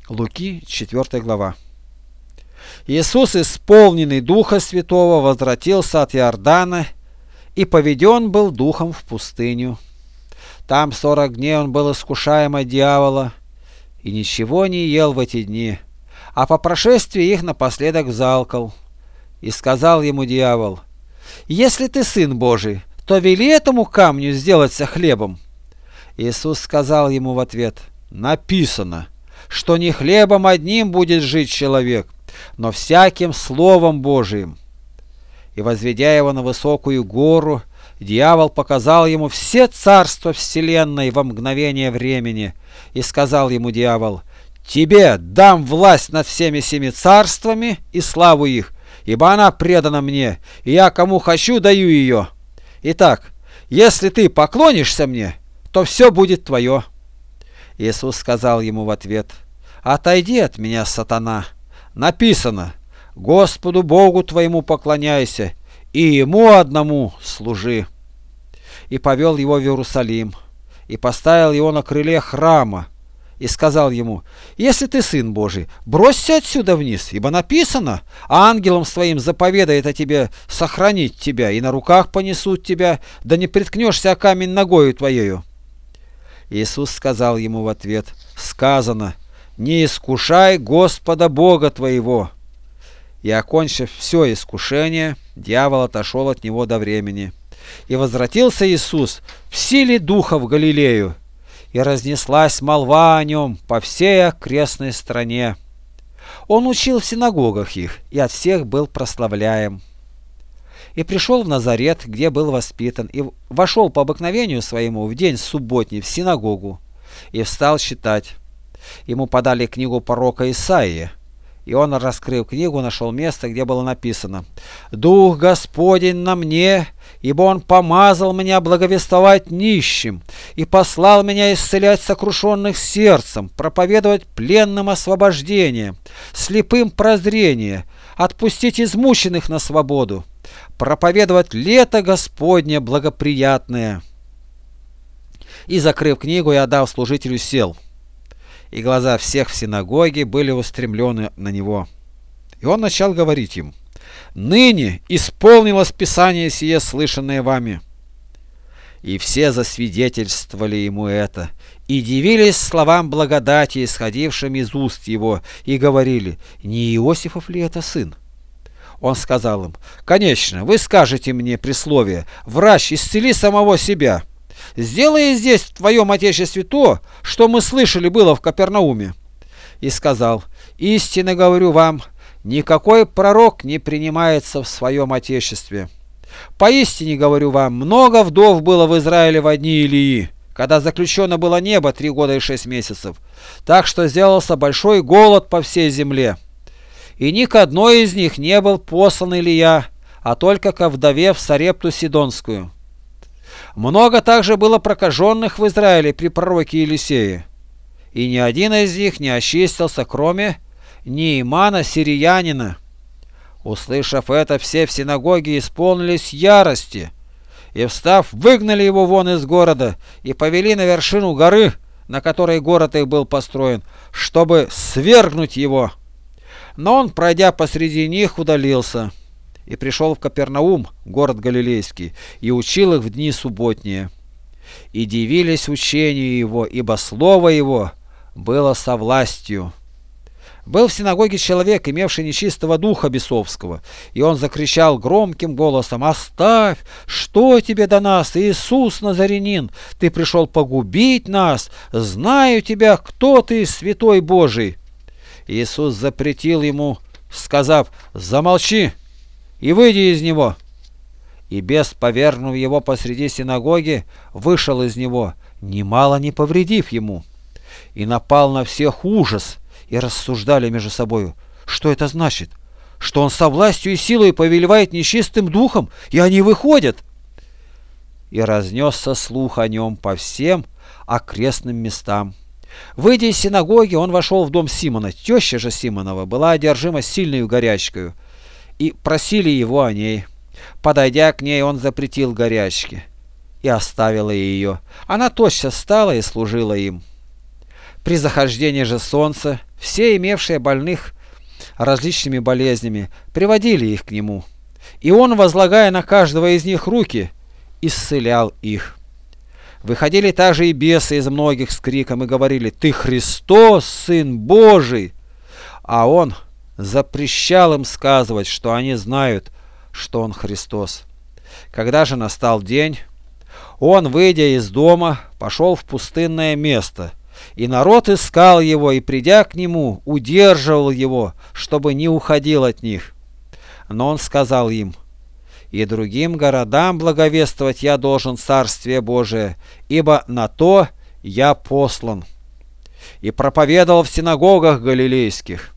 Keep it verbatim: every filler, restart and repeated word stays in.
Луки, четвёртая глава. Иисус, исполненный Духа Святого, возвратился от Иордана и поведен был Духом в пустыню. Там сорок дней он был искушаем от дьявола и ничего не ел в эти дни, а по прошествии их напоследок взалкал. И сказал ему дьявол: «Если ты Сын Божий, то вели этому камню сделаться хлебом». Иисус сказал ему в ответ: «Написано, что не хлебом одним будет жить человек, но всяким Словом Божиим». И, возведя его на высокую гору, дьявол показал ему все царства вселенной во мгновение времени, и сказал ему дьявол: «Тебе дам власть над всеми семи царствами и славу их, ибо она предана мне, и я кому хочу даю ее. Итак, если ты поклонишься мне, то все будет твое». Иисус сказал ему в ответ: «Отойди от меня, сатана. Написано: Господу Богу твоему поклоняйся, и Ему одному служи». И повел его в Иерусалим, и поставил его на крыле храма, и сказал ему: «Если ты Сын Божий, бросься отсюда вниз, ибо написано: ангелам своим заповедает о тебе сохранить тебя, и на руках понесут тебя, да не приткнешься о камень ногою твоею». Иисус сказал ему в ответ: «Сказано: не искушай Господа Бога твоего». И, окончив все искушение, дьявол отошел от него до времени. И возвратился Иисус в силе Духа в Галилею, и разнеслась молва о нем по всей окрестной стране. Он учил в синагогах их, и от всех был прославляем. И пришел в Назарет, где был воспитан, и вошел по обыкновению своему в день субботний в синагогу, и встал читать. Ему подали книгу пророка Исаии, и он, раскрыв книгу, нашел место, где было написано: «Дух Господень на мне, ибо Он помазал меня благовествовать нищим, и послал меня исцелять сокрушенных сердцем, проповедовать пленным освобождение, слепым прозрение, отпустить измученных на свободу, проповедовать лето Господне благоприятное». И, закрыв книгу, я дал служителю, сел. И глаза всех в синагоге были устремлены на него. И он начал говорить им: «Ныне исполнилось Писание сие, слышанное вами». И все засвидетельствовали ему это, и дивились словам благодати, исходившим из уст его, и говорили: «Не Иосифов ли это сын?» Он сказал им: «Конечно, вы скажете мне присловие: врач, исцели самого себя. Сделай здесь, в твоем отечестве, то, что мы слышали было в Капернауме». И сказал: «Истинно говорю вам, никакой пророк не принимается в своем отечестве. Поистине говорю вам, много вдов было в Израиле во дни Илии, когда заключено было небо три года и шесть месяцев, так что сделался большой голод по всей земле. И ни к одной из них не был послан Илия, а только ко вдове в Сарепту Сидонскую. Много также было прокаженных в Израиле при пророке Елисее, и ни один из них не очистился, кроме Неимана сириянина». Услышав это, все в синагоге исполнились ярости, и, встав, выгнали его вон из города и повели на вершину горы, на которой город их был построен, чтобы свергнуть его. Но он, пройдя посреди них, удалился и пришел в Капернаум, город Галилейский, и учил их в дни субботние. И дивились учению его, ибо слово его было со властью. Был в синагоге человек, имевший нечистого духа бесовского, и он закричал громким голосом: «Оставь! Что тебе до нас, Иисус Назарянин? Ты пришел погубить нас! Знаю тебя, кто ты, святой Божий!» Иисус запретил ему, сказав: «Замолчи и выйди из него». И бес, повергнув его посреди синагоги, вышел из него, немало не повредив ему. И напал на всех ужас, и рассуждали между собою: что это значит? Что он со властью и силой повелевает нечистым духом, и они выходят? И разнесся слух о нем по всем окрестным местам. Выйдя из синагоги, он вошел в дом Симона. Теща же Симонова была одержима сильной горячкою, и просили его о ней. Подойдя к ней, он запретил горячке, и оставила ее. Она тотчас стала и служила им. При захождении же солнца все имевшие больных различными болезнями приводили их к нему, и он, возлагая на каждого из них руки, исцелял их. Выходили также и бесы из многих с криком и говорили: «Ты Христос, Сын Божий!» А он запрещал им сказывать, что они знают, что он Христос. Когда же настал день, он, выйдя из дома, пошел в пустынное место, и народ искал его, и, придя к нему, удерживал его, чтобы не уходил от них. Но он сказал им: «И другим городам благовествовать я должен Царствие Божие, ибо на то я послан». И проповедовал в синагогах галилейских.